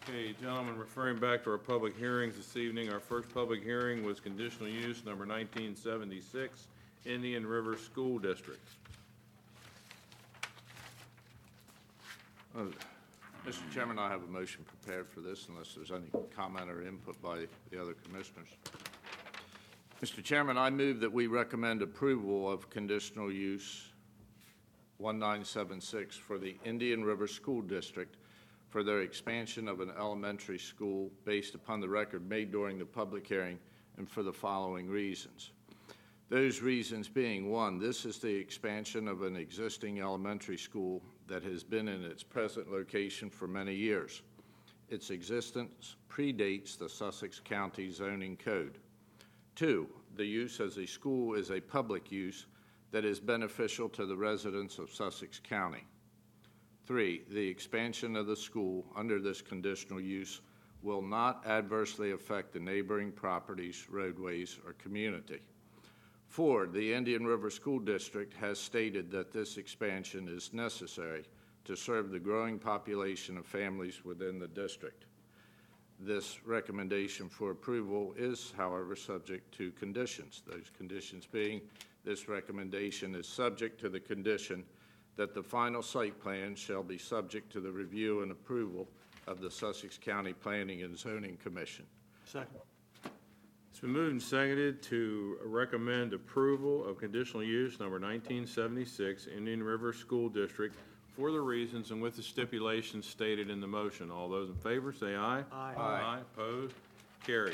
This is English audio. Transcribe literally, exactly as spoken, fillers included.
Okay, gentlemen, referring back to our public hearings this evening, our first public hearing was conditional use number nineteen seventy-six, Indian River School District. Mister Chairman, I have a motion prepared for this unless there's any comment or input by the other commissioners. Mister Chairman, I move that we recommend approval of conditional use nineteen seventy-six for the Indian River School District for their expansion of an elementary school based upon the record made during the public hearing and for the following reasons. Those reasons being, one, this is the expansion of an existing elementary school that has been in its present location for many years. Its existence predates the Sussex County zoning code. Two, the use as a school is a public use that is beneficial to the residents of Sussex County. Three, the expansion of the school under this conditional use will not adversely affect the neighboring properties, roadways, or community. Four, the Indian River School District has stated that this expansion is necessary to serve the growing population of families within the district. This recommendation for approval is, however, subject to conditions. Those conditions being, this recommendation is subject to the condition that the final site plan shall be subject to the review and approval of the Sussex County Planning and Zoning Commission. Second. It's been moved and seconded to recommend approval of conditional use number nineteen seventy-six, Indian River School District, for the reasons and with the stipulations stated in the motion. All those in favor say aye. Aye. Aye. Opposed? Carried.